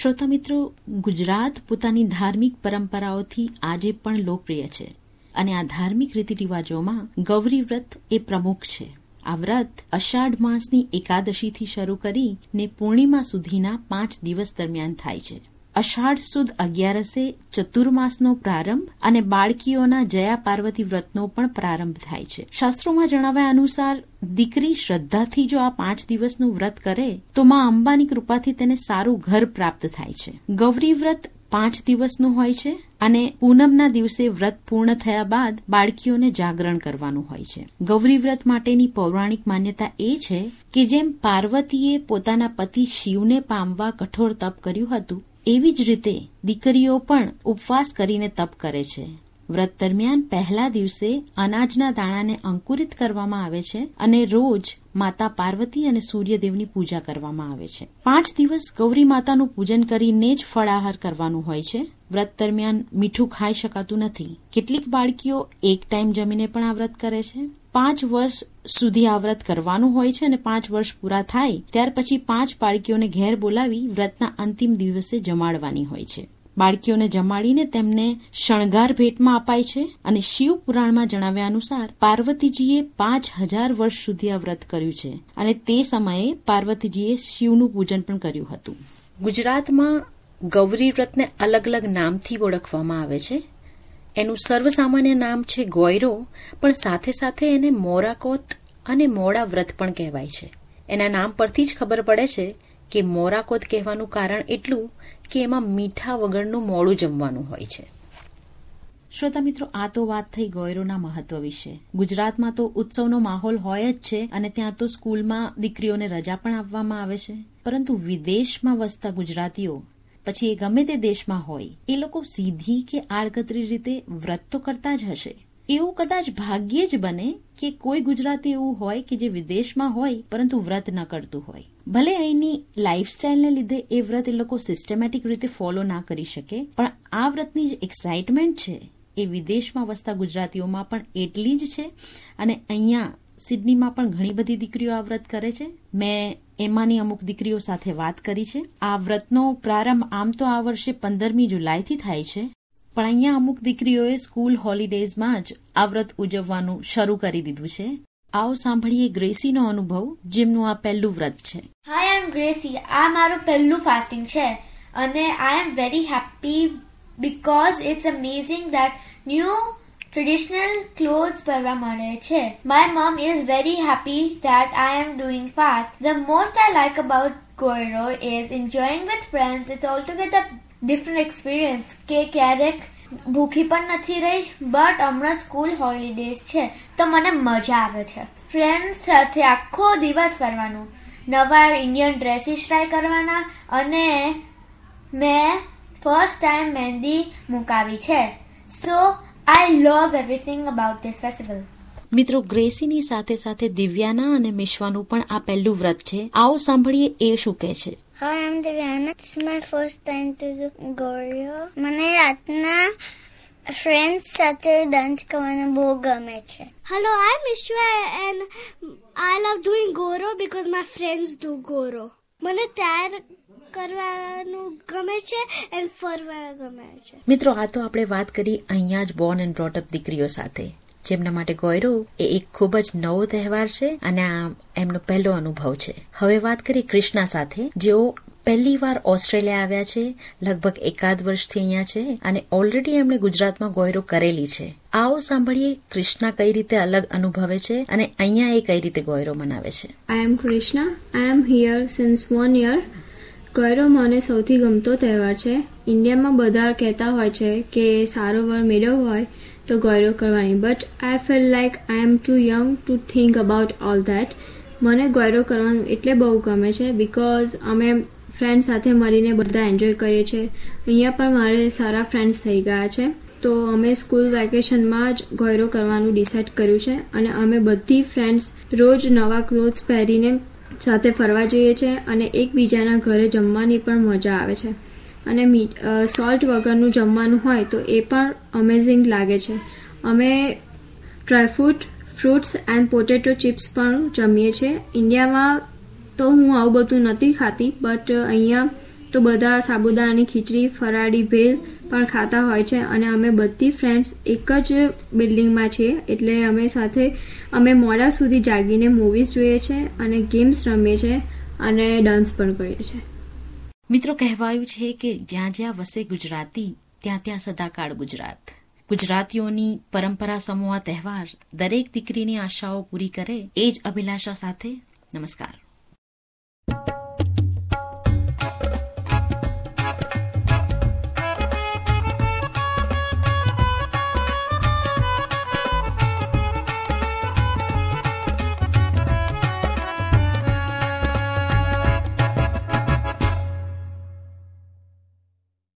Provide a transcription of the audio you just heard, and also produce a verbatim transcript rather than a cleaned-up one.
શ્રોતા મિત્રો, ગુજરાત પોતાની ધાર્મિક પરંપરાઓથી આજે પણ લોકપ્રિય છે અને આ ધાર્મિક રીતિ રિવાજોમાં ગૌરી વ્રત એ પ્રમુખ છે. આ વ્રત અષાઢ માસની એકાદશીથી શરૂ કરીને પૂર્ણિમા સુધીના પાંચ દિવસ દરમિયાન થાય છે. અષાઢ સુદ અગિયારસે ચતુર્માસનો પ્રારંભ અને બાળકીઓના જયા પાર્વતી વ્રતનો પણ પ્રારંભ થાય છે. શાસ્ત્રોમાં જણાવ્યા અનુસાર દીકરી શ્રદ્ધાથી જો આ પાંચ દિવસનું વ્રત કરે તો માં અંબાની કૃપાથી તેને સારું ઘર પ્રાપ્ત થાય છે. ગૌરી વ્રત પાંચ દિવસનું હોય છે અને પૂનમના દિવસે વ્રત પૂર્ણ થયા બાદ બાળકીઓને જાગરણ કરવાનું હોય છે. ગૌરી વ્રત માટેની પૌરાણિક માન્યતા એ છે કે જેમ પાર્વતીએ પોતાના પતિ શિવને પામવા કઠોર તપ કર્યું હતું, એવી જ રીતે દીકરીઓ પણ ઉપવાસ કરીને તપ કરે છે. વ્રત દરમિયાન પહેલા દિવસે અનાજના દાણાને અંકુરિત કરવામાં આવે છે અને રોજ માતા પાર્વતી અને સૂર્યદેવની પૂજા કરવામાં આવે છે. પાંચ દિવસ ગૌરી માતાનું પૂજન કરીને જ ફળાહાર કરવાનું હોય છે. વ્રત દરમિયાન મીઠું ખાઈ શકાતું નથી. કેટલીક બાળકીઓ એક ટાઈમ જમીને પણ આ વ્રત કરે છે. પાંચ વર્ષ સુધી આ વ્રત કરવાનું હોય છે અને પાંચ વર્ષ પૂરા થાય ત્યાર પછી પાંચ બાળકીઓને ઘેર બોલાવી વ્રતના અંતિમ દિવસે જમાડવાની હોય છે. બાળકીઓને જમાડીને તેમને શણગાર ભેટમાં અપાય છે અને શિવ પુરાણમાં જણાવ્યા અનુસાર પાર્વતીજીએ પાંચ હજાર વર્ષ સુધી આ વ્રત કર્યું છે અને તે સમયે પાર્વતીજીએ શિવનું પૂજન પણ કર્યું હતું. ગુજરાતમાં ગૌરી વ્રતને અલગ અલગ નામથી ઓળખવામાં આવે છે. એનું સર્વસામાન્ય નામ છે ગોયરો, પણ સાથે સાથે એને મોરાકોત અને મોડા વ્રત પણ કહેવાય છે. એના નામ પરથી જ ખબર પડે છે કે મોરાકોત કહેવાનું કારણ એટલું કે એમાં મીઠા વગરનું મોડું જમવાનું હોય છે. શ્રોતા મિત્રો, આ તો વાત થઈ ગોયરોના મહત્વ વિશે. ગુજરાતમાં તો ઉત્સવનો માહોલ હોય જ છે અને ત્યાં તો સ્કૂલમાં દીકરીઓને રજા પણ આપવામાં આવે છે. પરંતુ વિદેશમાં વસતા ગુજરાતીઓ, પછી એ ગમે તે દેશમાં હોય, એ લોકો સીધી કે આડકતરી રીતે વ્રત તો કરતા જ હશે. એવું કદાચ ભાગ્યે જ બને કે કોઈ ગુજરાતી એવું હોય કે જે વિદેશમાં હોય પરંતુ વ્રત ન કરતું હોય. ભલે અહીંની લાઈફસ્ટાઈલને લીધે એ વ્રત એ લોકો સિસ્ટમેટિક રીતે ફોલો ના કરી શકે, પણ આ વ્રતની જે એક્સાઇટમેન્ટ છે એ વિદેશમાં વસતા ગુજરાતીઓમાં પણ એટલી જ છે. અને અહીંયા સિડનીમાં પણ ઘણી બધી દીકરીઓ આ વ્રત કરે છે. મેં એમાંની અમુક દીકરીઓ સાથે વાત કરી છે. આ વ્રતનો પ્રારંભ આમ તો આ વર્ષે પંદરમી જુલાઈથી થાય છે, પણ અહીંયા અમુક દીકરીઓએ સ્કૂલ હોલિડેઝમાં જ આ વ્રત ઉજવવાનું શરૂ કરી દીધું છે. આવો સાંભળીએ ગ્રેસીનો અનુભવ, જેમનું આ પહેલું વ્રત છે. હાય, આઈ એમ ગ્રેસી. આ મારું પહેલું ફાસ્ટિંગ છે અને I am very happy because it's amazing that new traditional clothes પહેરવા મળે છે. My mom is very happy that I am doing fast. The most I like about Goiro is enjoying with friends. It's altogether different experience. કે ક્યારેક ભૂખી પણ નથી રહી, but હમણાં સ્કૂલ હોલિડેઝ છે તો મને મજા આવે છે. ફ્રેન્ડ્સ સાથે આખો દિવસ ફરવાનું, નવા ઇન્ડિયન ડ્રેસીસ ટ્રાય કરવાના અને મેં ફર્સ્ટ ટાઈમ મહેંદી મુકાવી છે. સો I love everything about this festival. મિત્રો, ગ્રેસીની સાથે સાથે દિવ્યાના અને મિશ્વાનું પણ આ પહેલું વ્રત છે. આવો સાંભળીએ એ શું કહે છે. Hi, I'm Divyana. It's my first time to do Gorio. મને રાતના ફ્રેન્ડ્સ સાથે ડાન્સ કરવાનું બહુ ગમે છે. Hello, I'm Ishwa and I love doing Goro because my friends do Goro. મને તૈયાર કરવાનું ગમે છે અને ફરવાનું ગમે છે. મિત્રો, આ તો આપણે વાત કરી અહીંયા જ બોર્ન એન્ડ બ્રોટ અપ દીકરીઓ સાથે, જેમના માટે ગોયરો એ એક ખૂબ જ નવો તહેવાર છે અને આ એમનો પહેલો અનુભવ છે. હવે વાત કરી કૃષ્ણા સાથે, જેઓ પહેલી વાર ઓસ્ટ્રેલિયા આવ્યા છે. લગભગ એકાદ વર્ષથી અહીંયા છે અને ઓલરેડી એમણે ગુજરાતમાં ગોયરો કરેલી છે. આવો સાંભળીએ કૃષ્ણા કઈ રીતે અલગ અનુભવે છે અને અહીંયા એ કઈ રીતે ગોયરો મનાવે છે. I am Krishna. I am here since one year. Goryo મને સૌથી ગમતો તહેવાર છે. ઇન્ડિયામાં બધા કહેતા હોય છે કે સારો વર મેળવવો હોય તો ગોયરો કરવાની, but I feel like I am too young to think about all that. મને ગોયરો કરવાનું એટલે બહુ ગમે છે બિકોઝ અમે ફ્રેન્ડ સાથે મળીને બધા એન્જોય કરીએ છીએ. અહીંયા પણ મારે સારા ફ્રેન્ડ્સ થઈ ગયા છે, તો અમે સ્કૂલ વેકેશનમાં જ ગોયરો કરવાનું ડિસાઇડ કર્યું છે અને અમે બધી ફ્રેન્ડ્સ રોજ નવા ક્લોથ્સ પહેરીને સાથે ફરવા જઈએ છીએ અને એકબીજાના ઘરે જમવાની પણ મજા આવે છે. અને મીઠ સોલ્ટ વગરનું જમવાનું હોય તો એ પણ અમેઝિંગ લાગે છે. અમે dry fruit fruits and potato chips પણ જમીએ છીએ. ઇન્ડિયામાં તો હું આવું બધું નથી ખાતી, બટ અહીંયા તો બધા સાબુદાણાની ખીચડી, ફરાળી ભેલ પણ ખાતા હોય છે. અને અમે બધી ફ્રેન્ડ્સ એક જ બિલ્ડિંગમાં છીએ, એટલે અમે સાથે અમે મોડા સુધી જાગીને મૂવીઝ જોઈએ છે અને ગેમ્સ રમીએ છીએ અને ડાન્સ પણ કરીએ છીએ. મિત્રો, કહેવાયું છે કે જ્યાં જ્યાં વસે ગુજરાતી ત્યાં ત્યાં સદાકાળ ગુજરાત. ગુજરાતીઓની પરંપરા સમૂહ તહેવાર દરેક દીકરીની આશાઓ પૂરી કરે એ જ અભિલાષા સાથે નમસ્કાર.